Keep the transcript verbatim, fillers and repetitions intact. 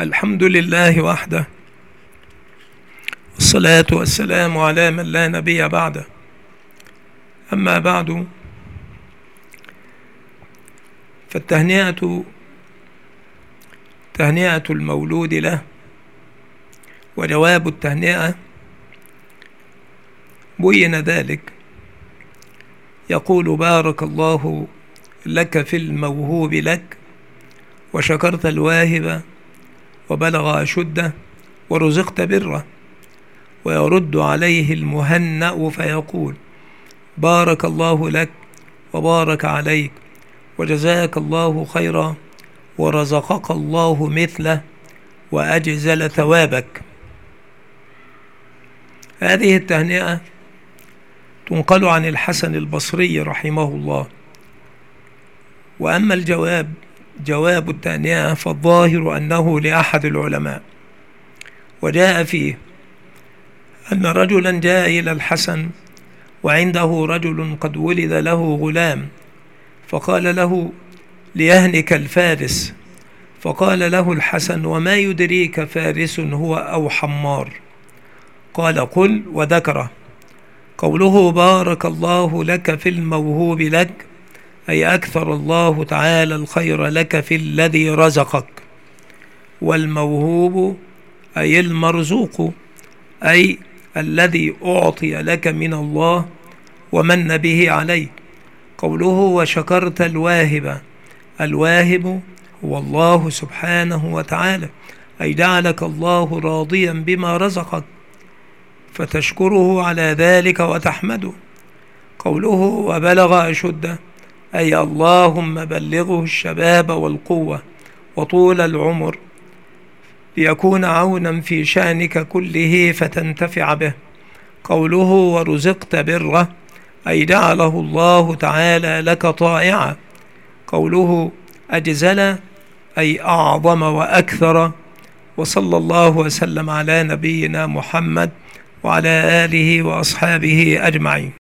الحمد لله وحده، والصلاة والسلام على من لا نبي بعده. أما بعد، فالتهنئة تهنئة المولود له، وجواب التهنئة بين ذلك. يقول: بارك الله لك في الموهوب لك، وشكرت الواهب وبلغ أشده، ورزقت بره. ويرد عليه المهنأ فيقول: بارك الله لك وبارك عليك، وجزاك الله خيرا، ورزقك الله مثله، وأجزل ثوابك. هذه التهنئة تنقل عن الحسن البصري رحمه الله. وأما الجواب جواب التهنئة فالظاهر أنه لأحد العلماء، وجاء فيه أن رجلا جاء إلى الحسن وعنده رجل قد ولد له غلام، فقال له: ليهنك الفارس. فقال له الحسن: وما يدريك فارس هو أو حمار؟ قال: قل. وذكره. قوله: بارك الله لك في الموهوب لك، أي أكثر الله تعالى الخير لك في الذي رزقك. والموهوب أي المرزوق، أي الذي أعطي لك من الله ومن به عليك. قوله: وشكرت الواهب، الواهب هو الله سبحانه وتعالى، أي جعلك الله راضيا بما رزقك فتشكره على ذلك وتحمده. قوله: وبلغ أشده، أي اللهم بلغه الشباب والقوة وطول العمر، ليكون عونا في شأنك كله فتنتفع به. قوله: ورزقت بره، أي جعله الله تعالى لك طائعا. قوله: أجزل، أي أعظم وأكثر. وصلى الله وسلم على نبينا محمد وعلى آله وأصحابه أجمعين.